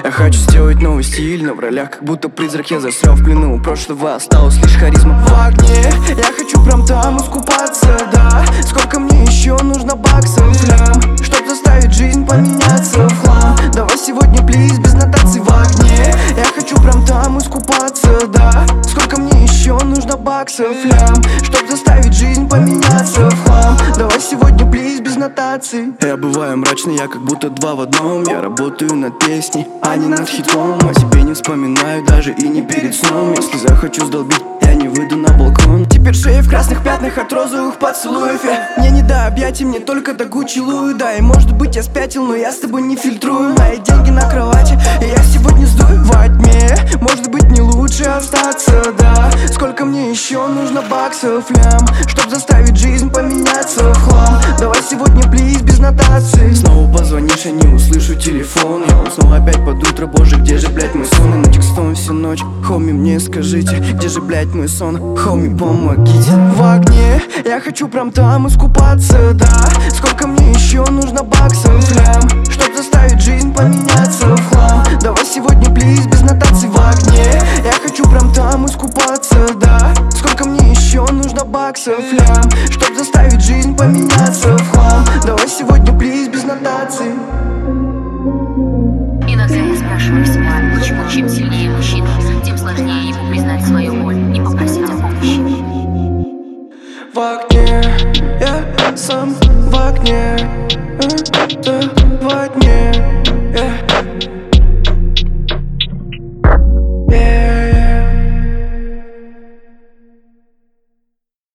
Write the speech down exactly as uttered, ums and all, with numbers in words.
Я хочу сделать новый стиль, но в ролях как будто призрак. Я застрял в плену у прошлого, осталась лишь харизма. В огне, я хочу прям там искупаться, да. Сколько мне еще нужно баксов, лям, чтоб заставить жизнь поменяться в хлам. Давай сегодня, плиз, без нотаций. В огне, я хочу прям там искупаться, да. Сколько мне еще нужно баксов, лям, чтоб заставить жизнь поменяться в хлам. Давай сегодня, плиз, без нотаций. Я бываю мрачный, я как будто два в одном. Я работаю над песней, а не над хитом. О тебе не вспоминаю даже и не перед сном. Если захочу сдолбить, я не выйду на балкон. Теперь шея в красных пятнах от розовых поцелуев. Я мне не до объятий, мне только до Гуччи Луи. Да, и может быть я спятил, но я с тобой не фильтрую. Мои деньги на кровати, и я сегодня сдую. Во тьме, может быть не лучше остаться, да. Сколько мне еще нужно баксов, лям, чтоб заставить жизнь поменяться в хлам. Давай сегодня, плиз, без нотаций. Снова позвонишь, я не услышу телефон. Я уснул опять под утро, боже, где же, блядь, мой сон? И на текстом всю ночь, хоми, мне скажите, где же, блядь, мой сон? Хоми, помогите. В огне, я хочу прям там искупаться, да. Сколько мне еще нужно баксов, лям, чтоб заставить жизнь поменяться в хлам. Давай сегодня, плиз, без нотаций. В огне, я хочу прям там искупаться, да. Сколько мне еще нужно баксов, лям, чтоб заставить жизнь поменяться в хлам. Давай сегодня, плиз, без нотаций. Иногда я спрашиваю себя, почему чем сильнее мужчина, тем сложнее ему признать свою боль и попросить о помощи. В огне, я сам в огне, это во тьме, yeah.